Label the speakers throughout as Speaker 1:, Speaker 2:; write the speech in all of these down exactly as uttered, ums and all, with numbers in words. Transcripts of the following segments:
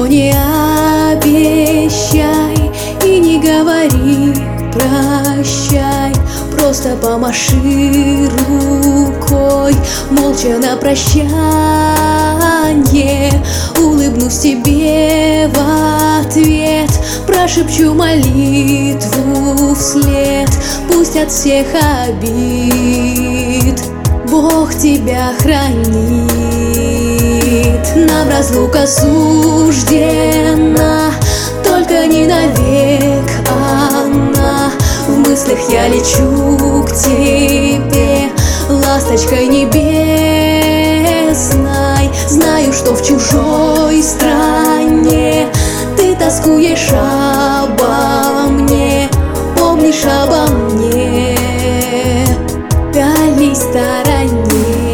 Speaker 1: не обещай и не говори прощай, просто помаши рукой, молча на прощанье. Улыбнусь тебе в ответ, прошепчу молитву вслед. Пусть от всех обид Бог тебя хранит. Нам разлука суждена, только не навек она. В мыслях я лечу к тебе, ласточкой небесной. Знаю, что в чужой стране ты тоскуешь обо мне, помнишь обо мне, дальней стороне.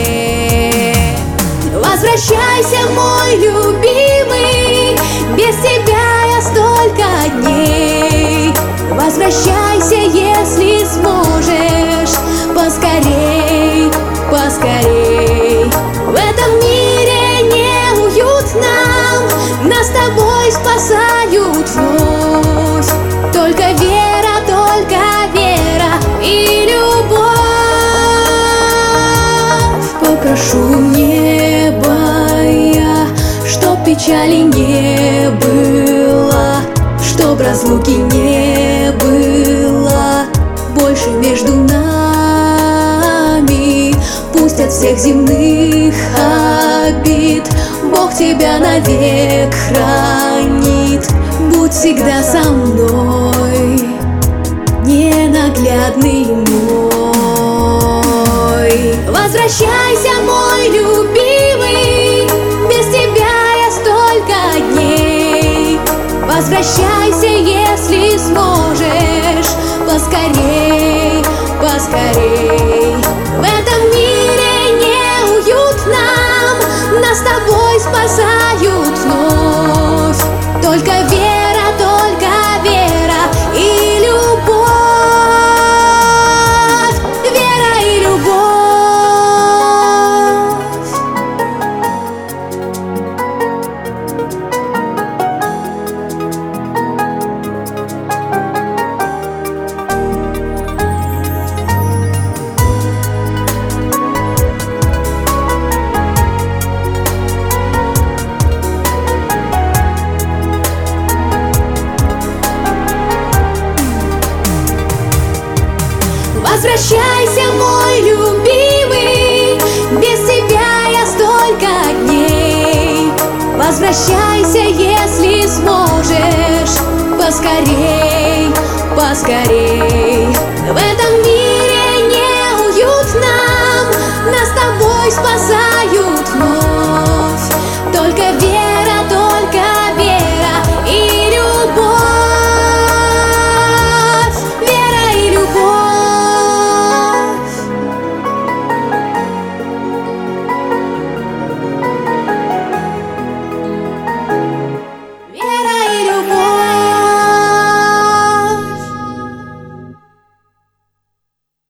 Speaker 1: Возвращайся, мой любимый, без тебя я столько дней. Возвращайся, если сможешь, поскорей, поскорей. В этом мире неуютно, нас с тобой спасают вновь. Только вера, только вера и любовь. Попрошу неба я, чтоб печали не было, чтоб разлуки не было больше между нами. Пусть от всех земных обид Бог тебя навек хранит. Будь всегда со мной, ненаглядный мой. Возвращайся, мой любимый, без тебя я столько дней. Возвращайся, если сможешь, поскорей, поскорей. В этом мире неуютно, нас с тобой спасают вновь. Только вера, только вера и любовь, вера и любовь. Возвращайся, мой любимый, без тебя я столько дней. Возвращайся, если сможешь, поскорей, поскорей. В этом мире неуютно, нас с тобой спасают вновь.